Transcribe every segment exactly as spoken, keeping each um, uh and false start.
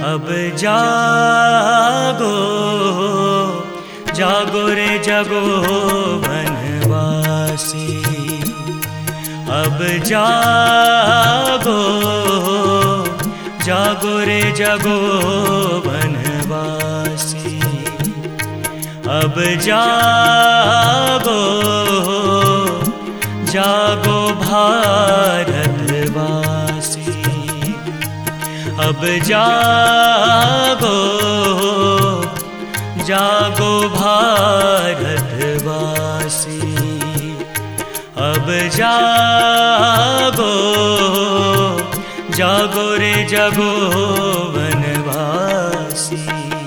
अब जागो जागो रे जगो वनवासी। अब जागो जागो रे जगो वनवासी। अब जागो जागो भारतवासी। अब जागो जागो भारतवासी। अब जागो जागो रे जगो वनवासी।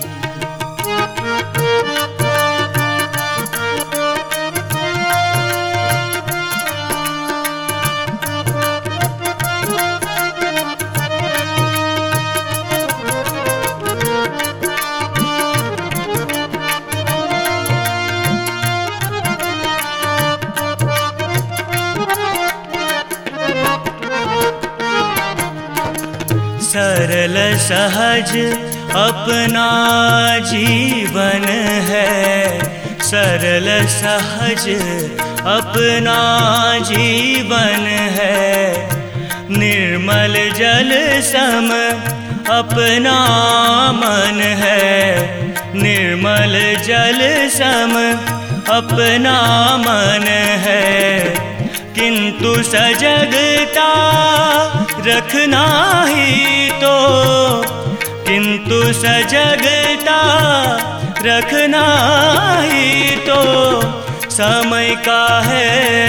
सरल सहज अपना जीवन है। सरल सहज अपना जीवन है। निर्मल जल सम अपना मन है। निर्मल जल सम अपना मन है। किंतु सजगता रखना ही तो, किंतु सजगता रखना ही तो समय का है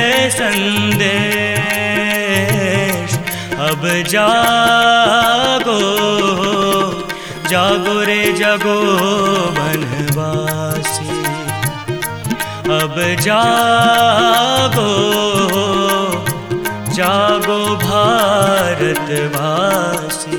संदेश। अब जागो जागो रे जगो वनवासी। अब जागो जागो भारतवासी।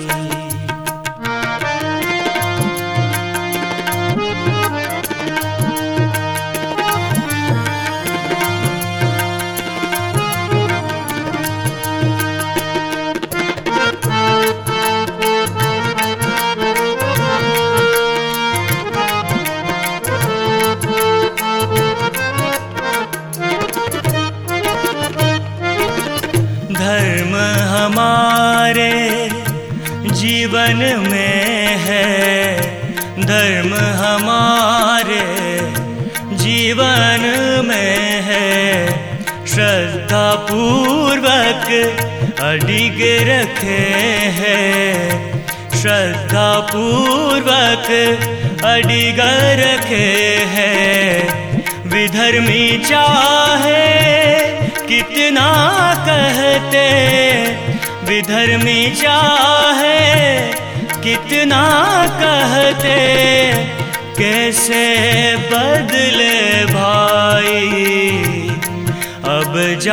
धर्म हमारे जीवन में है। धर्म हमारे जीवन में है। श्रद्धा पूर्वक अडिग रखे हैं। श्रद्धा पूर्वक अडिग रखे हैं। विधर्मी चाहे कितना कहते, विधर्मी चाहे कितना कहते, कैसे बदले भाई। अब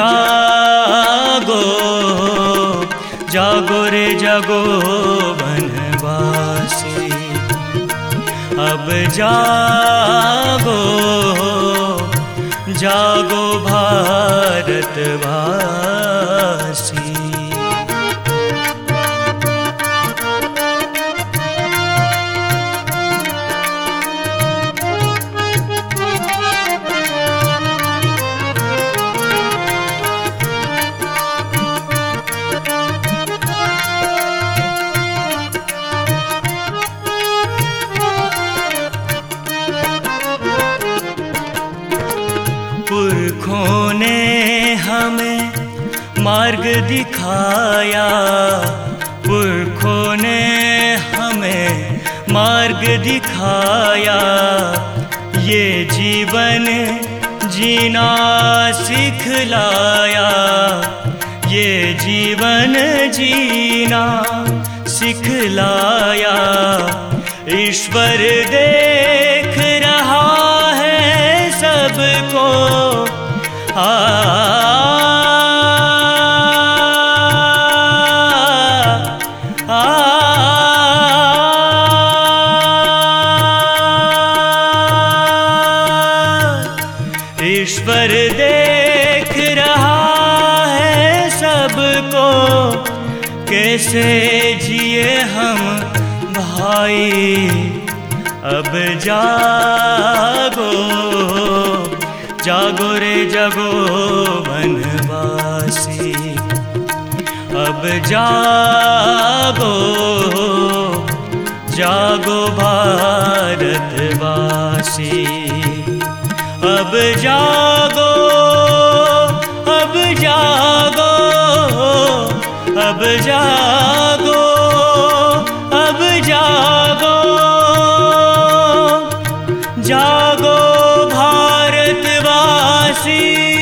जागो जागो रे जगो वनवासी। अब जागो जागो भारतवासी। पुरखों ने हमें मार्ग दिखाया। पुरखों ने हमें मार्ग दिखाया। ये जीवन जीना सिखलाया। ये जीवन जीना सिखलाया। ईश्वर देख रहा है सबको। आ, आ, आ, ईश्वर देख रहा है सबको। कैसे जिए हम भाई अब जागो, जागो रे जागो वनवासी, अब जागो, जागो भारतवासी, अब जागो, अब जागो, अब जागो, अब जागो, जागो भारतवासी।